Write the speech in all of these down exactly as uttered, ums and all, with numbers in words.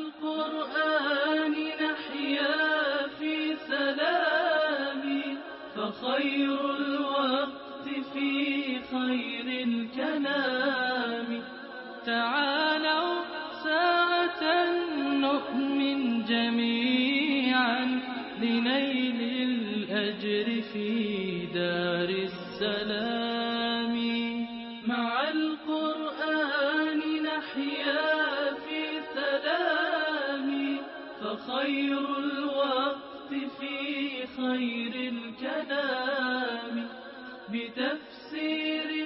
القرآن نحيا في سلام، فخير الوقت في خير الكلام. تعالوا ساعة نؤمن جميعا لنيل الأجر في دار السلام. مع القرآن نحيا في سلام، فخير الوقت في خير الكلام. بتفسير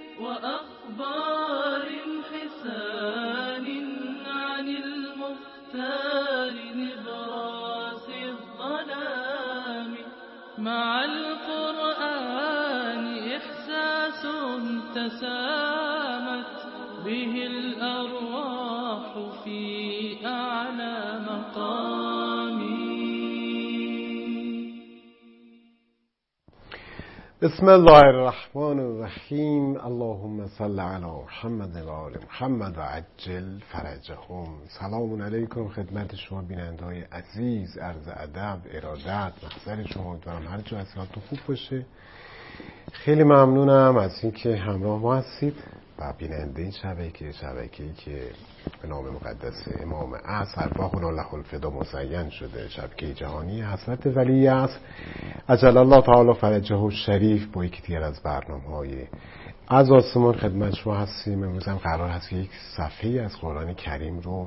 وأخبار حسان عن المختار نبراس الظلام. مع القرآن إحساس تسامت به الأرواح في أعلى مقام. بسم الله الرحمن الرحیم. اللهم صل علی محمد و آل محمد و عجل فرجهم. سلام علیکم خدمت شما بیننده‌های عزیز. عرض ادب، ارادت، محضر شما. امیدوارم هر جا حالتون خوب باشه. خیلی ممنونم از اینکه همراه ما هستید و بیننده این شبکه شبکه‌ای که به نام مقدس امام عصر ارواحنا له الفدا مزین شده، شبکه جهانی حضرت ولی عصر عجل الله تعالی فرجه الشریف، با یکی دیگر از برنامه‌های از آسمان خدمت شما هستیم. امروز هم قرار هست که یک صفحه از قرآن کریم رو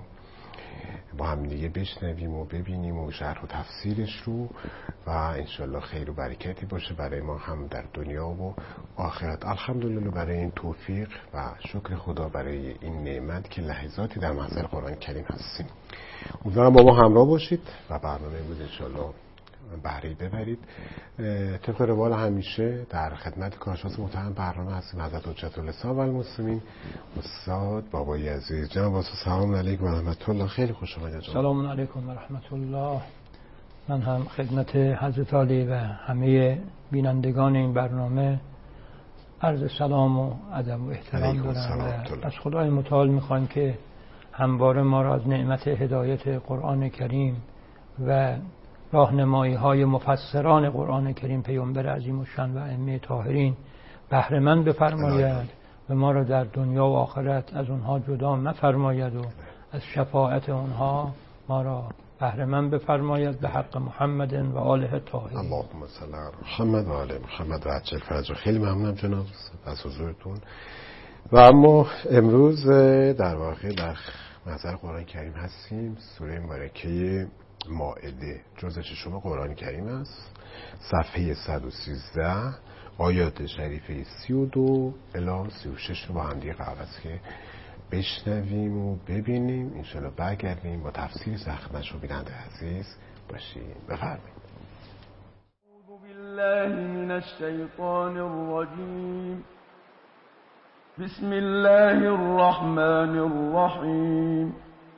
با هم دیگه بشنویم و ببینیم و شرح و تفسیرش رو و انشالله خیر و برکتی باشه برای ما هم در دنیا و آخرت. الحمدلله برای این توفیق و شکر خدا برای این نعمت که لحظاتی در محضر قرآن کریم هستیم. امیدوارم با ما همراه باشید و برنامه امروز انشالله بهره ببرید. طبق روال همیشه در خدمت کارشناس محترم برنامه هستیم حضرت حجت الاسلام و المسلمین استاد بابای عزیز. جناب استاد سلام علیکم و رحمت الله. خیلی خوش آمدید. سلام علیکم و رحمت الله. من هم خدمت حضرت علی و همه بینندگان این برنامه عرض سلام و ادب و احترام دارم و از خدای متعال میخوایم که همواره ما را از نعمت هدایت قرآن کریم و راهنمایی های مفسران قرآن کریم پیامبر عظیم الشأن و ائمه طاهرین بهره مند بفرماید و ما را در دنیا و آخرت از اونها جدا مفرماید و از شفاعت اونها ما را بهره مند بفرماید به حق محمد و آله طاهرین. اللهم صل علی محمد و آل محمد و عجل فرجه. خیلی ممنونم جناب از حضورتون. و اما امروز در واقع در محضر قرآن کریم هستیم. سوره مبارکه مائده جزء ششم قرآن کریم است. صفحه صد و سیزده آیات شریفه سی و دو الی سی و شش رو با هم دیگه قرار است که بشنویم و ببینیم. انشاءالله برگردیم با تفسیر خدمت شما بیننده عزیز باشیم. بفرمایید. اعوذ بالله من الشیطان الرجیم. بسم الله الرحمن الرحیم.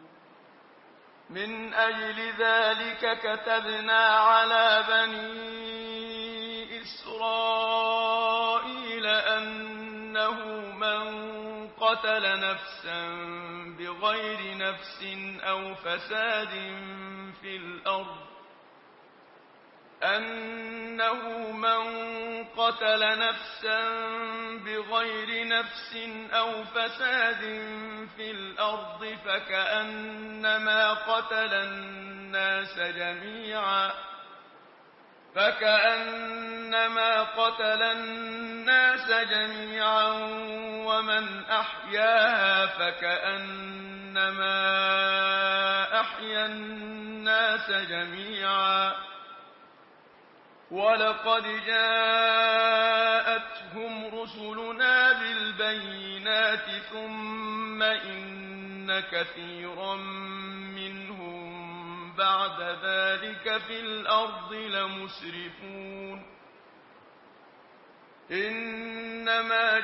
من أجل ذلك كتبنا على بني إسرائيل أنه من قتل نفسا بغير نفس أو فساد في الأرض أنه من قتل نفسا بغير نفس أو فساد في الأرض فكأنما قتل الناس جميعا فكأنما قتل الناس جميعا ومن أحياها فكأنما أحيا الناس جميعا ولقد جاءتهم رسلنا بالبينات ثم إن كثيرا منهم بعد ذلك في الأرض لمسرفون إنما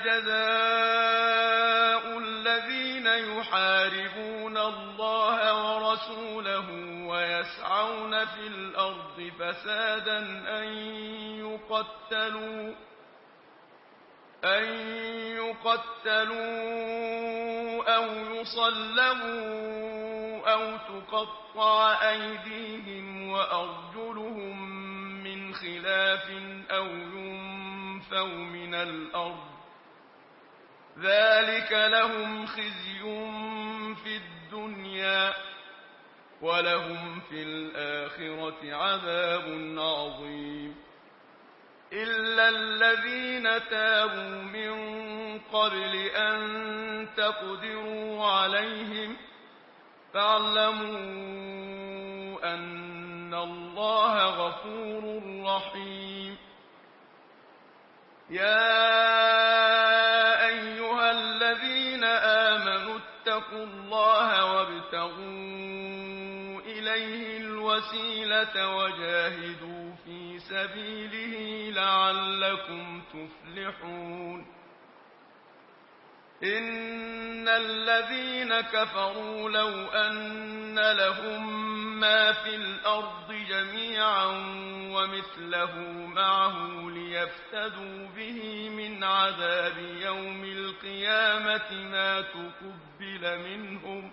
جزاء الذين يحاربون الله ورسوله ويسعون في الأرض فسادا أن يقتلوا أن يقتلوا أو يصلبوا أو وتقطع أيديهم وأرجلهم من خلاف أو ينفوا من الأرض ذلك لهم خزي في الدنيا ولهم في الآخرة عذاب عظيم إلا الذين تابوا من قبل أن تقدروا عليهم فاعلموا أن الله غفور رحيم يا أيها الذين آمنوا اتقوا الله وابتغوا إليه الوسيلة وجاهدوا في سبيله لعلكم تفلحون إن الذين كفروا لو أن لهم ما في الأرض جميعا ومثله معه ليفتدوا به من عذاب يوم القيامة ما تقبل منهم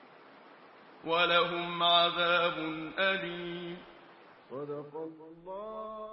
ولهم عذاب أليم صدق الله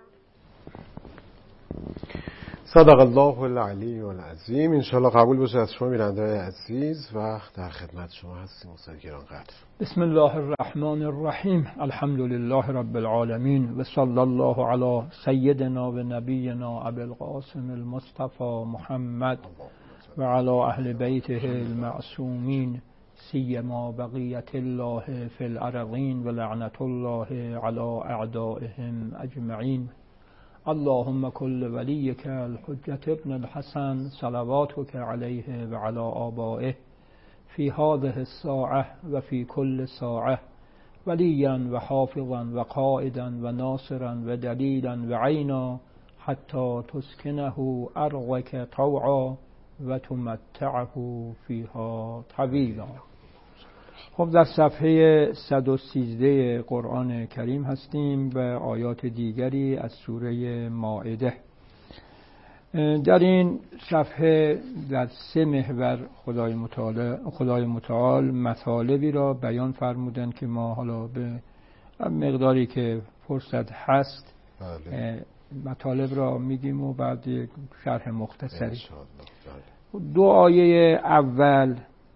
صدق الله العلی العظیم. انشاءالله قبول باشه از شما بیننده‌های عزیز و در خدمت شما هستیم استاد گرانقدر. بسم الله الرحمن الرحیم. الحمد لله رب العالمین و صلی الله علی سیدنا و نبینا ابی القاسم المصطفى محمد و علی اهل بیته المعصومین سیما بقیت الله فی الارضین و لعنت الله علی اعدائهم اجمعین. اللهم كل وليك الحجة ابن الحسن صلواتك عليه وعلى آبائه في هذه الساعة وفي كل ساعة وليا وحافظا وقائدا وناصرا ودليلا وعينا حتى تسكنه أرضك طوعا وتمتعه فيها طويلا. خب در صفحه صد و سیزده قرآن کریم هستیم و آیات دیگری از سوره مائده. در این صفحه در سه محور خدای متعال خدای متعال مطالبی را بیان فرمودند که ما حالا به مقداری که فرصت هست بله. مطالب را میگیم و بعد شرح مختصری. دو آیه اول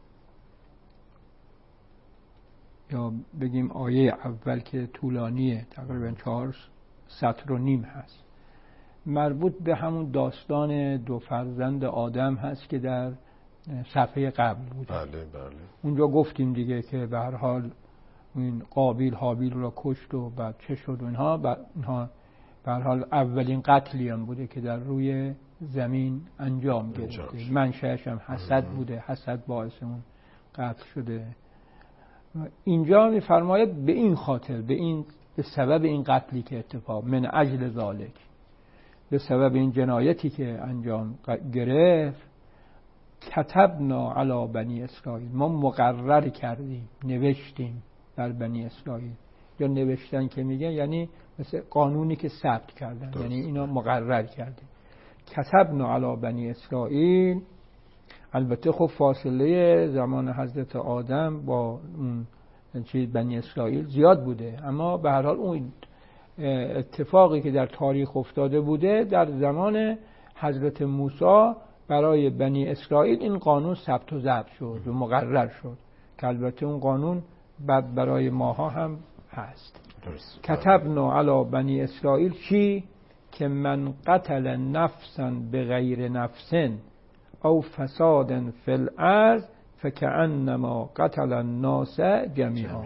یا بگیم آیه اول که طولانیه تقریبا چهار سطر و نیم هست، مربوط به همون داستان دو فرزند آدم هست که در صفحه قبل بود. بله بله. اونجا گفتیم دیگه که به هر حال این قابیل حابیل را کشت و بعد چه شد و اینها اینها به هر حال اولین قتلی هم بوده که در روی زمین انجام گرفته. منشأش هم حسد بوده، حسد باعث اون قتل شده. اینجا می‌فرماید به این خاطر به این به سبب این قتلی که اتفاق من اجل ذالک، به سبب این جنایتی که انجام گرفت، کتبنا علی بنی اسرائیل، ما مقرر کردیم، نوشتیم بر بنی اسرائیل. یا نوشتن که میگه یعنی مثل قانونی که ثبت کردن، یعنی اینا مقرر کردیم. کتبنا علی بنی اسرائیل، البته خب فاصله زمان حضرت آدم با اون چیز بنی اسرائیل زیاد بوده، اما به هر حال اون اتفاقی که در تاریخ افتاده بوده در زمان حضرت موسی برای بنی اسرائیل این قانون ثبت و ضبط شد و مقرر شد که البته اون قانون بعد برای ماها هم هست. کتبنا علی بنی اسرائیل چی؟ که من قتل نفسا بغیر نفسن او فساد فی الارض فکأنما قتل الناس جمیعا.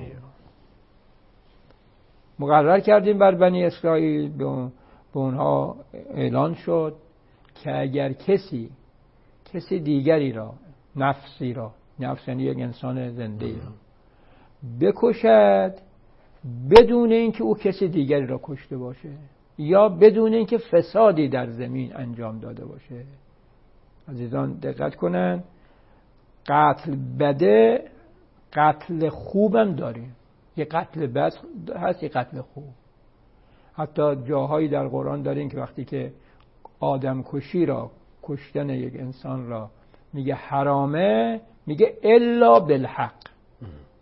مقرر کردیم بر بنی اسرائیل، به اونها اعلان شد که اگر کسی کسی دیگری را، نفسی را، نفس یعنی یک انسان زنده را بکشد بدون اینکه او کسی دیگری را کشته باشه یا بدون اینکه فسادی در زمین انجام داده باشه. عزیزان دقت کنن، قتل بده قتل خوبم داریم، یه قتل بد هست یه قتل خوب. حتی جاهایی در قرآن داریم که وقتی که آدم کشی را، کشتن یک انسان را میگه حرامه، میگه الا بالحق،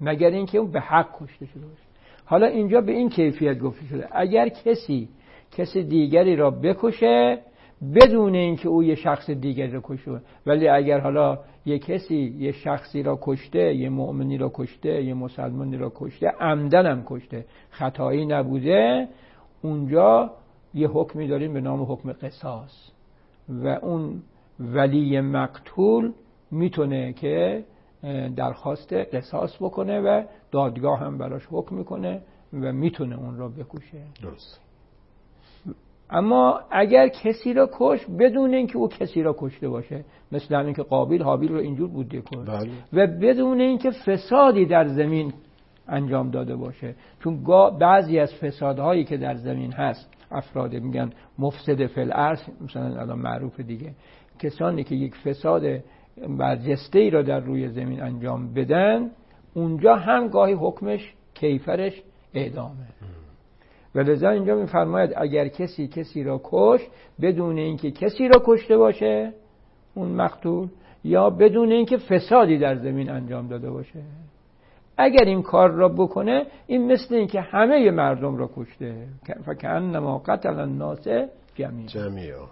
مگر اینکه اون به حق کشته شده باشه. حالا اینجا به این کیفیت گفته شده اگر کسی کسی دیگری را بکشه بدون اینکه او یه شخص دیگری را کشته، ولی اگر حالا یه کسی یه شخصی را کشته، یه مؤمنی را کشته، یه مسلمانی را کشته، عمدن هم کشته، خطایی نبوده، اونجا یه حکمی داریم به نام حکم قصاص و اون ولی مقتول میتونه که درخواست قصاص بکنه و دادگاه هم براش حکم میکنه و میتونه اون را بکشه. درست. اما اگر کسی را کش بدون اینکه او کسی را کشته باشه، مثل همین که قابیل حابیل رو اینجور بوده کن و بدون اینکه فسادی در زمین انجام داده باشه، چون بعضی از فسادهایی که در زمین هست افراد میگن مفسد فی الارض، مثلا الان معروف دیگه، کسانی که یک فساد برجسته ای را در روی زمین انجام بدن، اونجا هم گاهی حکمش کیفرش اعدامه. و لذا اینجا میفرماید اگر کسی کسی را کش بدون اینکه کسی را کشته باشه اون مقتول، یا بدون اینکه فسادی در زمین انجام داده باشه، اگر این کار را بکنه این مثل اینکه همه مردم را کشته، فکأنما قتل الناس جمیعا جمیعا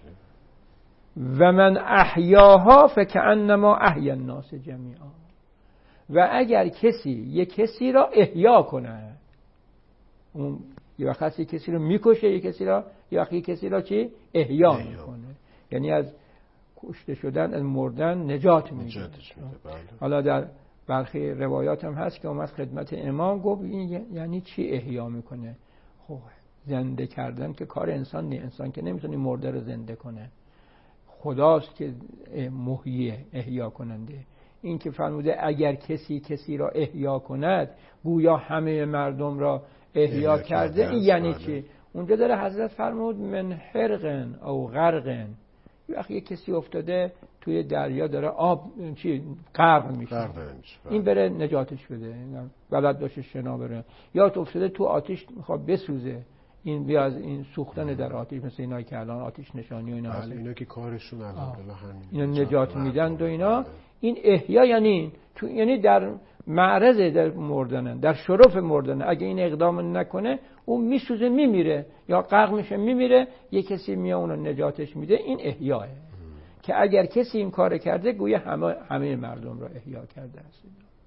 و من احیاها فکأنما احیا الناس جمیعا. و اگر کسی یک کسی را احیا کنه، اون یه وقتی کسی رو میکشه، یک کسی را یه وقتی کسی را چی احیا میکنه، یعنی از کشته شدن، از مردن نجات میده. حالا در برخی روایات هم هست که اومد خدمت امام گفت این یعنی چی احیا میکنه؟ خب زنده کردن که کار انسان نیست، انسان که نمیتونه مرده رو زنده کنه، خداست که محیی احیا کننده. این که فرموده اگر کسی کسی را احیا کند گویا همه مردم را احیا کرده، این یعنی چی؟ اونجا داره حضرت فرمود من حرقن او غرقن، وقتی یک کسی افتاده توی دریا داره آب چی غرق میشه، این بره نجاتش بده، بلد باشه شنا بره، یا تو افتاده تو آتش میخواد بسوزه، این بیا از این سوختن در آتش، مثل اینایی که الان آتش نشانی و اینا هست، اینا که کارشون الحمدلله همین اینا نجات میدن و اینا. این احیا یعنی تو، یعنی در معرض در مردنن، در شرف مردنن، اگه این اقدام نکنه اون میسوزه میمیره یا غرق میشه میمیره، یه کسی میاد اون نجاتش میده، این احیاه. که اگر کسی این کار کرده گویا همه همه مردم را احیا کرده است.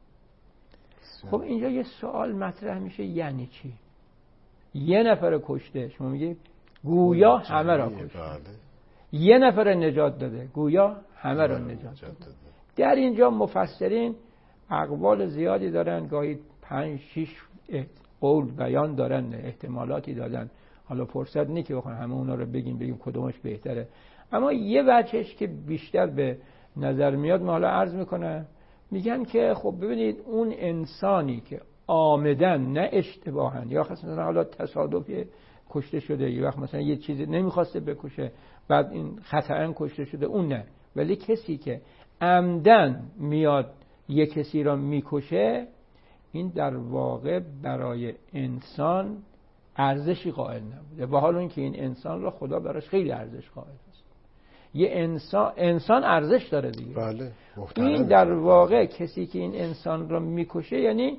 خب اینجا یه سوال مطرح میشه یعنی چی؟ یه نفر کشته، شما میگی گویا همه را کشته، یه نفر نجات داده گویا همه را نجات داده. در اینجا مفسرین اقوال زیادی دارن، گاهی پنج شش قول بیان دارن، احتمالاتی دادن، حالا فرصت نیست که بخوام همه اونا رو بگیم بگیم کدومش بهتره، اما یه وجهش که بیشتر به نظر میاد ما حالا عرض میکنم، میگن که خب ببینید اون انسانی که عامدن نه اشتباهن یا مثلا حالا تصادفی کشته شده، یه وقت مثلا یه چیزی نمیخواسته بکشه بعد این خطأً کشته شده، اون نه، ولی کسی که عمدن میاد یه کسی را میکشه، این در واقع برای انسان ارزشی قائل نبوده، و حالا اینکه این انسان را خدا براش خیلی ارزش قائل است. یه انسان انسان ارزش داره دیگه. بله. این در واقع کسی که این انسان را میکشه یعنی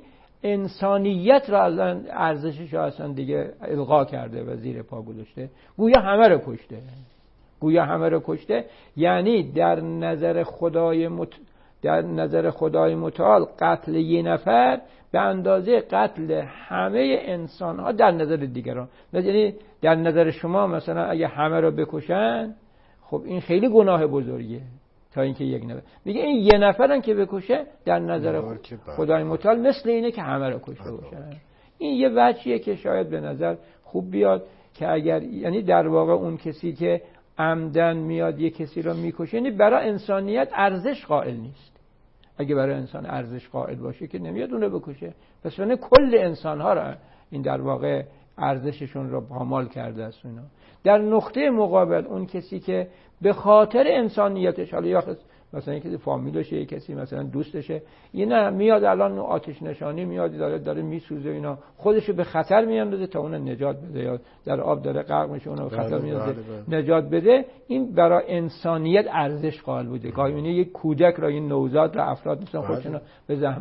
انسانیت را اصلا ارزشش را اصلا دیگه الغا کرده و زیر پا گذاشته، گویا همه رو کشته، گویا همه رو کشته. یعنی در نظر خدای مت... در نظر خدای متعال قتل یه نفر به اندازه قتل همه انسان ها در نظر دیگران. یعنی در نظر شما مثلا اگه همه رو بکشن، خب این خیلی گناه بزرگیه تا اینکه یک نفر. میگه این یه نفرن که بکشه در نظر خدای متعال مثل اینه که همه رو کشته باشن. این یه وجهیه که شاید به نظر خوب بیاد که اگر یعنی در واقع اون کسی که عمدن میاد یه کسی رو میکشه، یعنی برای انسانیت ارزش قائل نیست. اگه برای انسان ارزش قائل باشه که نمیاد اون رو بکشه، پس یعنی کل انسان ها را این در واقع ارزششون رو پامال کرده است. اینا در نقطه مقابل اون کسی که به خاطر انسانیتش، حالا یا مثلا کسی فامیلشه، یک کسی مثلا دوستشه، اینا میاد الان آتش نشانی میاد داره داره میسوزه، اینا خودشو به خطر میاندازه تا اون نجات بده، یا در آب داره غرق میشه اون به خطر میاندازه نجات بده. این برای انسانیت ارزش قائل بوده. گاهی یک کودک را، این نوزاد را افراد مثلا خودشون به زحمت،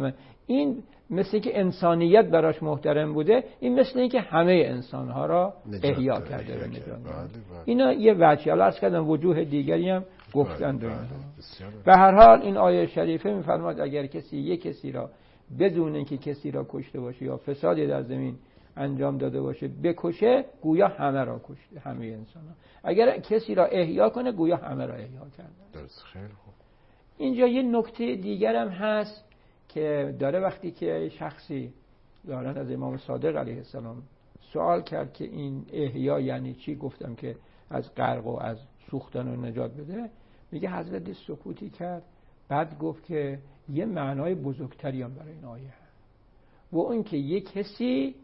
این مثل که انسانیت براش محترم بوده، این مثل اینکه همه انسانها را احیا کرده و نجات داده. اینا یه وجهی، حالا عرض کردم وجوه دیگری هم گفتند. به هر حال این آیه شریفه می‌فرماید اگر کسی یک کسی را بدون اینکه کسی را کشته باشه یا فسادی در زمین انجام داده باشه بکشه، گویا همه را کشته، همه انسان‌ها. اگر کسی را احیا کنه، گویا همه را احیا کرده. درست، خیلی خوب. اینجا یه نکته دیگر هم هست که داره، وقتی که شخصی دارن از امام صادق علیه السلام سوال کرد که این احیا یعنی چی، گفتم که از غرق و از سوختن و نجات بده. میگه حضرت سکوتی کرد، بعد گفت که یه معنای بزرگتری هم برای این آیه هست و اون که یه کسی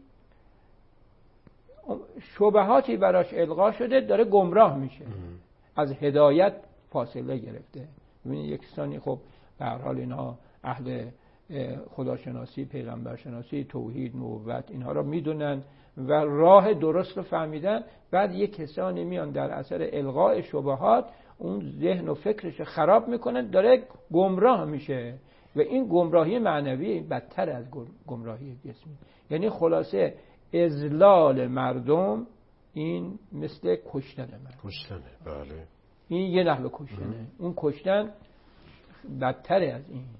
شبهاتی براش القا شده داره گمراه میشه، از هدایت فاصله گرفته. ببینید یک کسانی خب به هر حال اینها اهل خداشناسی، پیغمبرشناسی، توحید، نبوت اینها رو میدونن و راه درست رو فهمیدن، بعد یک کسانی میان در اثر القاء شبهات اون ذهن و فکرش خراب میکنن، داره گمراه میشه و این گمراهی معنوی بدتر از گمراهی جسمی. یعنی خلاصه اذلال مردم این مثل کشتن من کشتنه. بله، این یه نحوه کشتنه. ام. اون کشتن بدتره از این.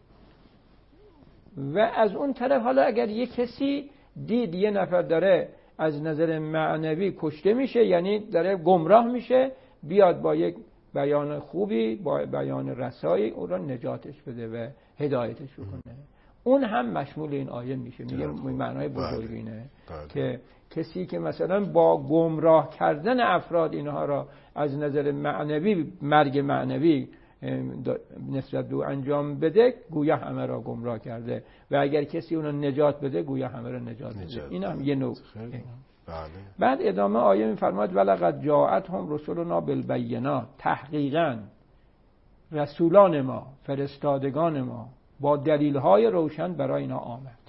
و از اون طرف حالا اگر یه کسی دید یه نفر داره از نظر معنوی کشته میشه، یعنی داره گمراه میشه، بیاد با یک بیان خوبی، با بیان رسایی اون را نجاتش بده و هدایتش کنه، اون هم مشمول این آیه میشه. میگه معنای بزرگ اینه که کسی که مثلا با گمراه کردن افراد اینها را از نظر معنوی، مرگ معنوی نسبت دو انجام بده، گویا همه را گمراه کرده و اگر کسی اون را نجات بده، گویا همه را نجات بده. این هم یه نوع. بله. بعد ادامه آیه میفرماید ولقد جاءتهم رسلنا بالبینات، تحقیقاً رسولان ما، فرستادگان ما با دلیل‌های روشن برای اینا آمد،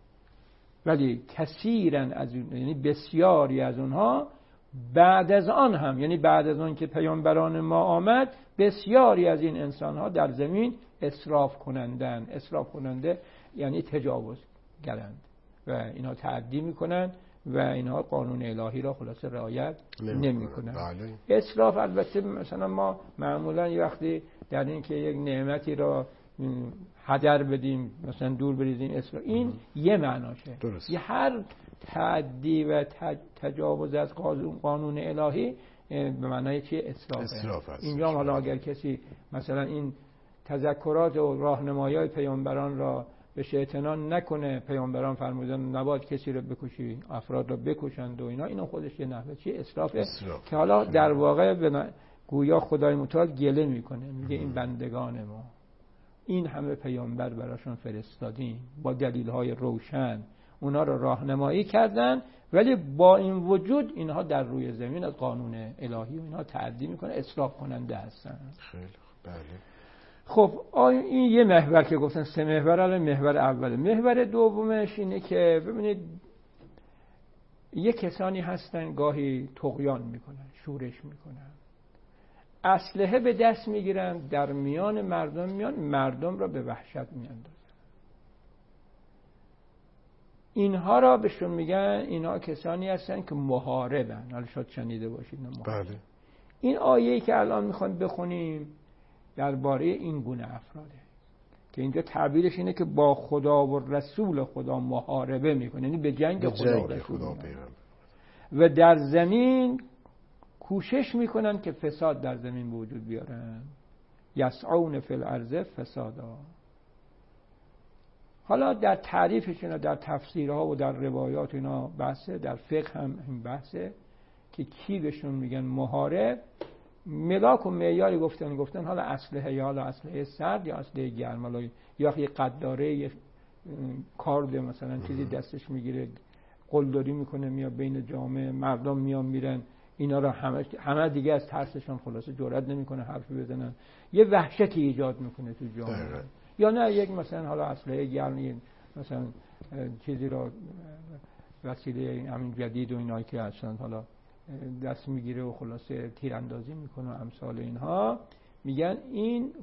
ولی کثیراً از اون، یعنی بسیاری از اونها بعد از آن هم، یعنی بعد از آن که پیامبران ما آمد، بسیاری از این انسان‌ها در زمین اسراف کنندن. اسراف کننده یعنی تجاوز گرند و اینا تعدی میکنن و اینها قانون الهی را خلاصه رعایت نمیکنن. بله. اسراف البته مثلا ما معمولا یه وقتی در این که یک نعمتی را هدر بدیم، مثلا دور بریزیم، اسراف، این ام. یه معناشه. درست. یه هر تعدی و تجاوز از قانون الهی به معنای چیه؟ اسرافه. اسراف است. اینجا حالا اگر کسی مثلا این تذکرات و راهنمایی‌های پیامبران را به اعتنا نکنه، پیامبران فرمودن نباید کسی رو بکشی، افراد رو بکشند و اینا، اینا خودش یه نحوه چیه؟ اسراف. اسراف که حالا در واقع به گویا خدای متعال گله میکنه، میگه این بندگان ما، این همه پیامبر براشون فرستادیم با دلیل‌های روشن، اونا رو راهنمایی کردن، ولی با این وجود اینها در روی زمین از قانون الهی و اینها تعدی میکنه، اسراف کننده هستن. خیلی بله. خب این یه محور که گفتن سه محور، الان محور اوله. محور دومش اینه که ببینید یه کسانی هستن گاهی طغیان میکنن، شورش میکنن، اسلحه به دست میگیرن، در میان مردم میان، مردم را به وحشت میاندازن. اینها را بهشون میگن، اینها کسانی هستن که محاربن. حالا شاید شنیده باشید. بله. این آیه‌ای که الان میخوام بخونیم درباره این گونه افراده که اینجا تعبیرش اینه که با خدا و رسول خدا محاربه میکنه، یعنی به جنگ, به خدا, جنگ و رسول خدا و در زمین کوشش میکنن که فساد در زمین به وجود بیارن. یسعون فی الارض فسادا. حالا در تعریفشون، در تفسیرها و در روایات اینا بحثه، در فقه هم این بحثه که کی بهشون میگن محارب. ملاک و معیاری گفتن گفتن حالا اسلحه، یا حالا اسلحه سرد یا اسلحه گرم، حالا یا یه قداره، یه کارد مثلا چیزی دستش میگیره، قلدری میکنه، میاد بین جامعه مردم میان میرن، اینا رو همه همه دیگه از ترسشون خلاصه جرئت نمیکنه حرفی بزنن، یه وحشتی ایجاد میکنه تو جامعه. یا نه یک مثلا حالا اسلحه گرم، مثلا چیزی رو وسیله همین جدید و اینا که اصلا حالا دست میگیره و خلاصه تیراندازی میکنه و امثال اینها، میگن این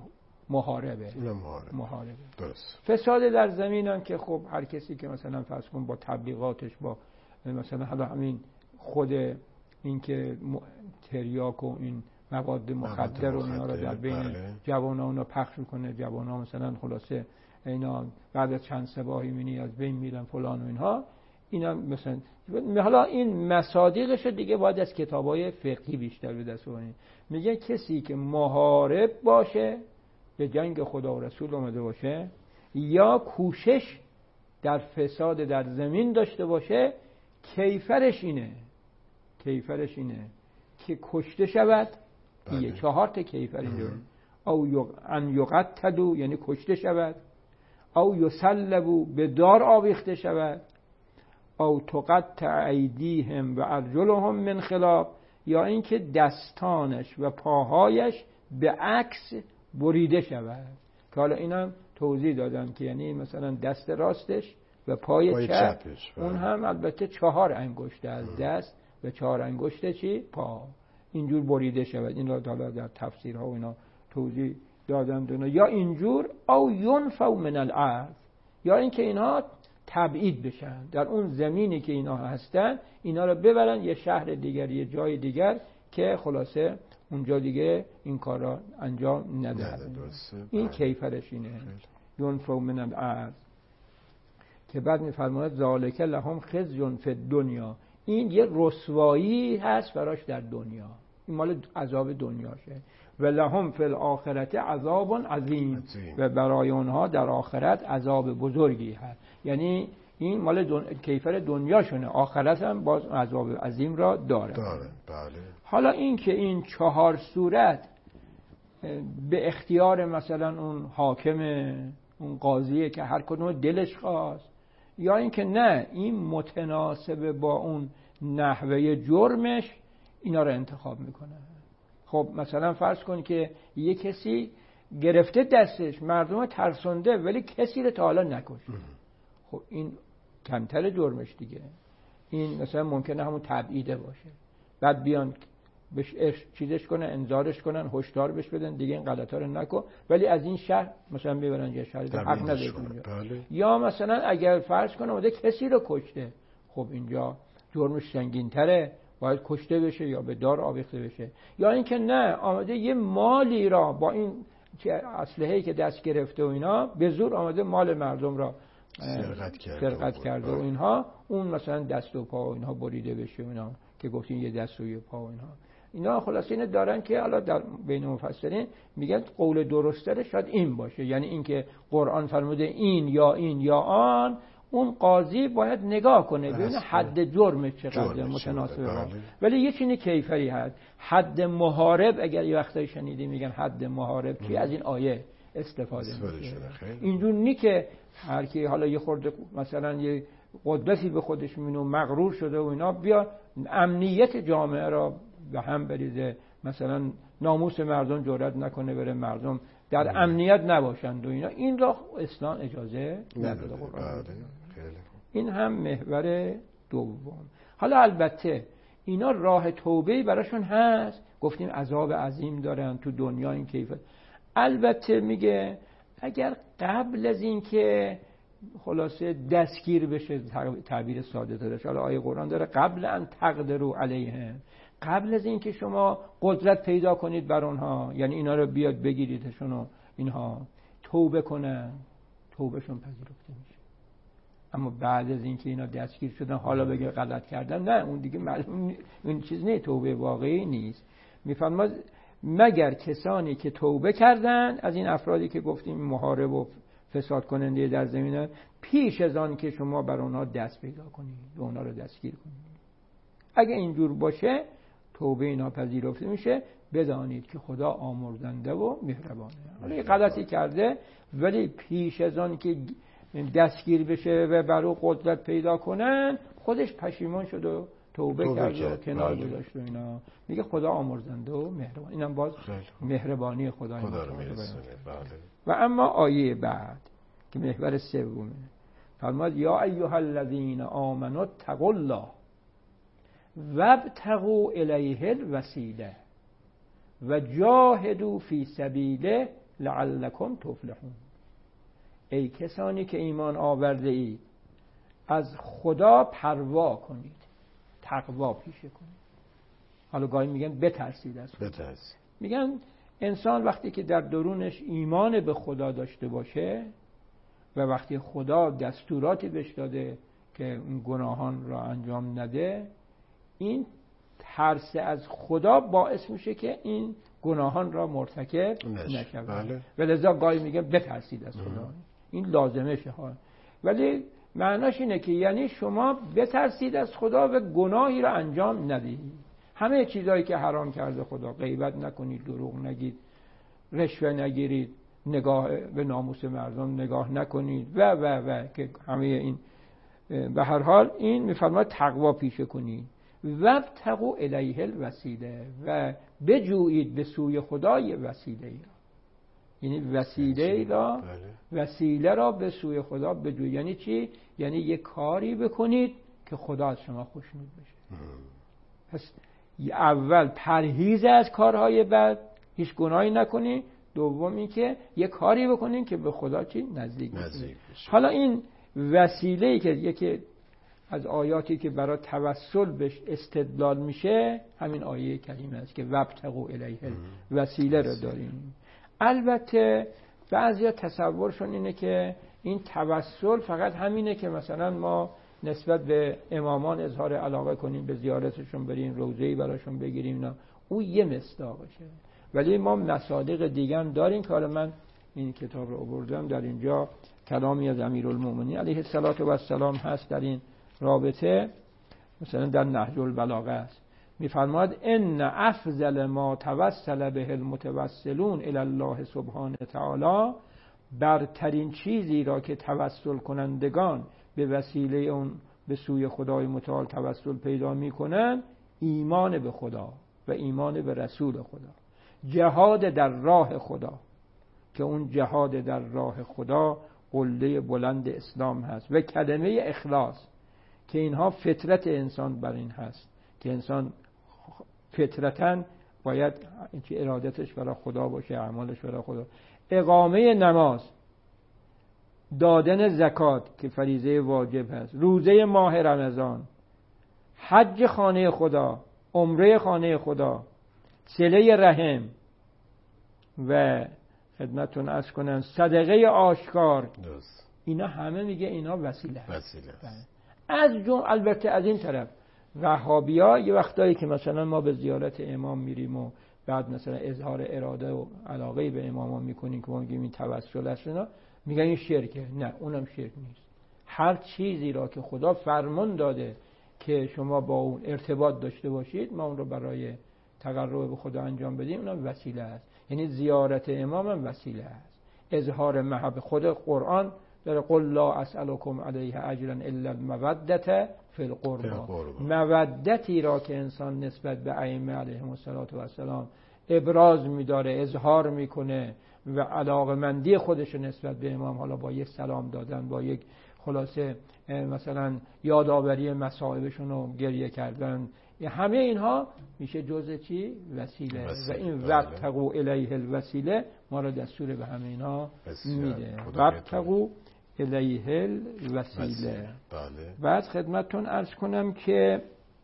محاربه. اونم محاربه. محاربه. درست. فساد در زمین هم که خب هر کسی که مثلا فرض کن با تبلیغاتش، با مثلا حالا همین خود این که تریاک و این مواد مخدر و اینا رو در بین جوانان رو پخش میکنه، جوانان مثلا خلاصه اینا بعد از چند سباهی می‌بینی از بین میرن فلان و اینها، اینا مثلا حالا این مصادیقش دیگه باید از کتابای فقهی بیشتر به دست آورید. میگه کسی که محارب باشه، به جنگ خدا و رسول اومده باشه، یا کوشش در فساد در زمین داشته باشه، کیفرش اینه کیفرش اینه که کشته شود. یه چهار تا کیفر اینجوره. او ان یقتلوا یعنی کشته شود، او یصلبوا به دار آویخته شود، او تقطع ایدیهم و ارجلهم من خلاف، یا اینکه دستانش و پاهایش به عکس بریده شود. که حالا اینم توضیح دادم که یعنی مثلا دست راستش و پای, پای چپ چپش اون هم البته چهار انگشته از دست و چهار انگشته چی؟ پا، اینجور بریده شود. این را حالا در تفسیرها و اینا توضیح دادم دونه. یا اینجور او ینفوا من الارض، یا اینکه اینها تبعید بشن در اون زمینی که اینا هستن، اینا رو ببرن یه شهر دیگر، یه جای دیگر که خلاصه اونجا دیگه این کار را انجام ندهد. این کیفرش اینه، ینفوا من الارض. که بعد میفرماید ذالک لهم خزی فی الدنیا، این یه رسوایی هست براش در دنیا، این مال عذاب دنیاشه. و لهم فی الاخرت عذاب عظیم، و برای اونها در آخرت عذاب بزرگی هست. یعنی این مال دن... کیفر دنیاشونه، آخرت هم باز عذاب عظیم را داره. داره. بله. حالا این که این چهار صورت به اختیار مثلا اون حاکم، اون قاضیه که هر کدوم دلش خواست، یا اینکه نه این متناسب با اون نحوه جرمش، اینا رو انتخاب میکنه. خب مثلا فرض کن که یه کسی گرفته دستش مردم ترسونده ولی کسی رو تا حالا نکشت، خب این کمتر جرمش دیگه. این مثلا ممکنه همون تبعیده باشه، بعد بیان بهش چیزش کنن، انذارش کنن، هشدار بهش بدن دیگه این غلطا رو نکن، ولی از این شهر مثلا ببرن یه شهر حق نداره. بله. یا مثلا اگر فرض کنه اومده کسی رو کشته، خب اینجا جرمش سنگین‌تره، باید کشته بشه یا به دار آویخته بشه. یا اینکه نه آمده یه مالی را با این اسلحه‌ای که دست گرفته و اینا به زور آمده مال مردم را سرقت کرده, سرقت کرده و اینها، اون مثلا دست و پا و اینها بریده بشه و اینا که گفتین یه دست و یه پا و اینها، اینا خلاصه اینه دارن که حالا در بین مفسرین میگن قول درسته شاید این باشه، یعنی اینکه قرآن فرموده این یا این یا آن، اون قاضی باید نگاه کنه ببینه حد جرمش چقدر متناسبه باشه. ولی یه چیزی کیفری هست، حد محارب. اگر یه وقتایی شنیدی میگن حد محارب چی، از این آیه استفاده میشه. اینجور نی که هر کی حالا یه خورده مثلا یه قدرتی به خودش میبینه و مغرور شده و اینا بیا امنیت جامعه را به هم بریزه، مثلا ناموس مردم جرئت نکنه بره مردم در امنیت نباشند و اینا، این را اسلام اجازه نداده. این هم محور دوم. حالا البته اینا راه توبه براشون هست، گفتیم عذاب عظیم دارن تو دنیا این کیفیت. البته میگه اگر قبل از این که خلاصه دستگیر بشه، تعبیر ساده داره، حالا آیه قرآن داره قبل ان تقدروا علیهم، قبل از این که شما قدرت پیدا کنید بر اونها، یعنی اینا رو بیاد بگیریدشون و اینها توبه کنن، توبهشون پذیرفته میشه. اما بعد از این که اینا دستگیر شدن حالا بگه غلط کردن، نه اون دیگه معلوم این چیز نه، توبه واقعی نیست. میفرماد مگر کسانی که توبه کردن از این افرادی که گفتیم محارب و فساد کننده در زمین، پیش از آن که شما بر اونها دست پیدا کنید و اونها رو دستگیر کنید. اگه اینجور باشه توبه اینا پذیرفته میشه، بدانید که خدا آمرزنده و مهربانه. حالا غلطی کرده ولی پیش از آن که دستگیر بشه و برای قدرت پیدا کنن خودش پشیمان شد و توبه, توبه کرد و کنار گذاشت و اینا، میگه خدا آمرزنده و مهربان. اینم باز مهربانی خدا, خدا رو میرسونه. و اما آیه بعد که محور سومه فرماد یا ایها الذین آمنوا اتقوا الله وابتغوا الیه الوسیله و جاهدوا فی سبیله لعلکم تفلحون. ای کسانی که ایمان آورده اید از خدا پروا کنید، تقوا پیشه کنید. حالا گاهی میگن بترسید از خدا. بترسید. میگن انسان وقتی که در درونش ایمان به خدا داشته باشه و وقتی خدا دستوراتی بهش داده که این گناهان را انجام نده، این ترس از خدا باعث میشه که این گناهان را مرتکب نشود. بله. ولذا گاهی میگه بترسید از خدا. ام. این لازمشه ها. ولی معناش اینه که یعنی شما بترسید از خدا و گناهی را انجام ندهید. همه چیزایی که حرام کرده خدا، غیبت نکنید، دروغ نگید، رشوه نگیرید، نگاه به ناموس مردم نگاه نکنید و و و که همه این به هر حال این میفرماید تقوا پیشه کنید. وابتغوا الیه الوسیله و بجویید به سوی خدای وسیله ای را. یعنی وسیله ای را وسیله را به سوی خدا بجویید. یعنی چی؟ یعنی یک کاری بکنید که خدا از شما خوشنود بشه. پس اول پرهیز از کارهای بد، هیچ گناهی نکنید. دومی که یک کاری بکنید که به خدا چی؟ نزدیک بشه. حالا این وسیله ای که یکی از آیاتی که برای توسل بهش استدلال میشه همین آیه کریمه است که وابتغوا الیه وسیله رو داریم. البته بعضیا تصورشون اینه که این توسل فقط همینه که مثلا ما نسبت به امامان اظهار علاقه کنیم، به زیارتشون بریم، روضه‌ای براشون بگیریم، نه اون یه مصداقشه. ولی ما مصادیق دیگه هم داریم که حالا من این کتاب رو آوردم، در اینجا کلامی از امیرالمومنین علیه السلام هست در این رابطه. مثلا در نهج البلاغه است، میفرماید ان افضل ما توسل به المتوسلون الی الله سبحانه تعالی، برترین چیزی را که توسل کنندگان به وسیله اون به سوی خدای متعال توسل پیدا میکنن، ایمان به خدا و ایمان به رسول خدا، جهاد در راه خدا، که اون جهاد در راه خدا قله بلند اسلام هست، و کلمه اخلاص که اینها فطرت انسان بر این هست که انسان فطرتاً باید اینکه ارادتش برای خدا باشه، اعمالش برای خدا. اقامه نماز، دادن زکات که فریضه واجب هست، روزه ماه رمضان، حج خانه خدا، عمره خانه خدا، صله رحم و خدمتتون عرض کنم صدقه آشکار، اینا همه میگه اینا وسیله هست. وسیله است. از جون البته از این طرف وهابیا یه وقتایی که مثلا ما به زیارت امام میریم و بعد مثلا اظهار اراده و علاقه به امام میکنیم که ما میگیم این توسل است، اینا میگن این شرکه. نه، اونم شرک نیست. هر چیزی را که خدا فرمان داده که شما با اون ارتباط داشته باشید، ما اون رو برای تقرب به خدا انجام بدیم، اونم وسیله است. یعنی زیارت امام هم وسیله است. اظهار محبت، خود قرآن در قل لا اسألكم علیه اجرا الا المودة فی القربى، مودتی را که انسان نسبت به ائمه علیهم السلام ابراز می‌داره، اظهار میکنه و علاقمندی خودش نسبت به امام، حالا با یک سلام دادن، با یک خلاصه مثلا یادآوری مصائبشون رو گریه کردن، همه اینها میشه جزء چی؟ وسیله. و این وابتغوا الیه الوسیله ما را دستور به همه اینها میده. وابتغوا الیه الوسیله. بله. بعد خدمتتون عرض کنم که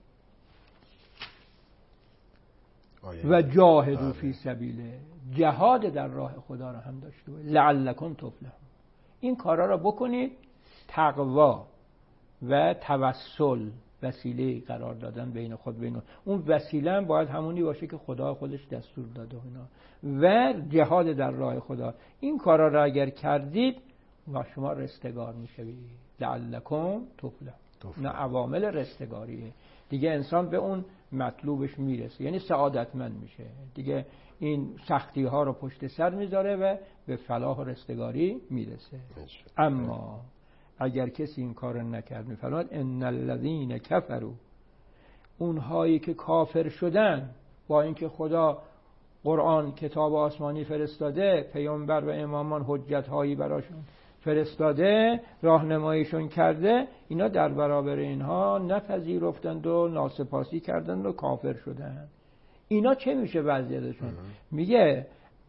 و جاهدوا فی سبیله، جهاد در راه خدا را هم داشته باشید، لعلکم تفلحون. این کارا را بکنید. تقوا و توسل وسیله قرار دادن بین خود بین اون وسیله هم باید همونی باشه که خدا خودش دستور داده اینا، و جهاد در راه خدا. این کارا را اگر کردید و شما رستگار میشوید، لعلکم تفلحون. نه عوامل رستگاریه دیگه، انسان به اون مطلوبش میرسه، یعنی سعادتمند میشه دیگه، این سختی ها رو پشت سر میذاره و به فلاح و رستگاری میرسه. اما اگر کسی این کار نکرد، میفرماد ان الذین کفروا، اونهایی که کافر شدن با اینکه خدا قرآن کتاب آسمانی فرستاده، پیامبر و امامان حجت هایی براشون فرستاده، راهنماییشون کرده، اینا در برابر اینها نپذیرفتند و ناسپاسی کردند و کافر شدند. اینا چه میشه وضعیتشون؟ میگه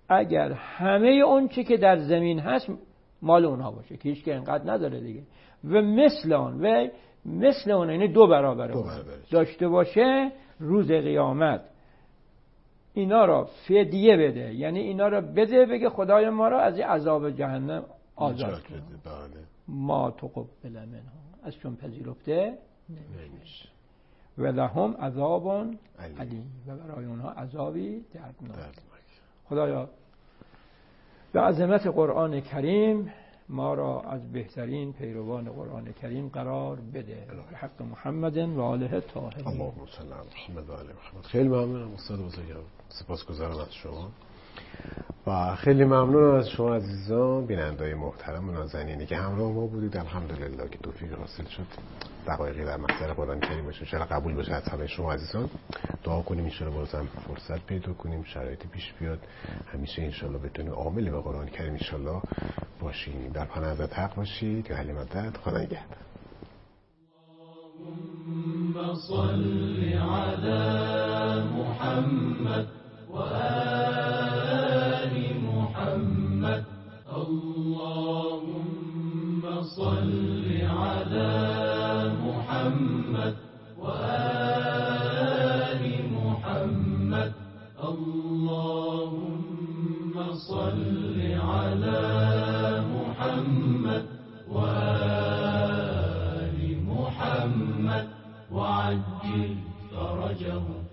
اگر همه اون چی که در زمین هست مال اونها باشه که هیچ که اینقدر نداره دیگه، و مثل اون و مثل اون یعنی دو برابر دو اون برابر. داشته باشه، روز قیامت اینا را فدیه بده، یعنی اینا را بده بگه خدای ما را از عذاب جهنم آزاد کن. بله. ما تقبل منها، از چون پذیرفته نمیشه. و لهم عذاب علیم، و برای اونها عذابی دردناک. خدایا به عظمت قرآن کریم ما را از بهترین پیروان قرآن کریم قرار بده، به حق محمد و آله طاهرین. اللهم صل علی محمد و آل محمد. خیلی ممنونم استاد بزرگوار، سپاسگزارم از شما و خیلی ممنونم از شما عزیزان بیننده‌های محترم و نازنینی که همراه ما بودید. الحمدلله که توفیق حاصل شد دقایقی در محضر قرآن کریم باشه. ان شاءالله قبول باشه از همه شما عزیزان. دعا کنیم ان شاءالله بازم فرصت پیدا کنیم، شرایط پیش بیاد، همیشه ان شاءالله بتونیم عاملی به قرآن کریم ان شاءالله باشیم. در پناه حضرت حق باشید. یا علی مدد. خدا نگهدار. اللهم صل على محمد وآل محمد. اللهم صل على محمد وآل محمد. اللهم صل على محمد وآل محمد وعجل فرجهم.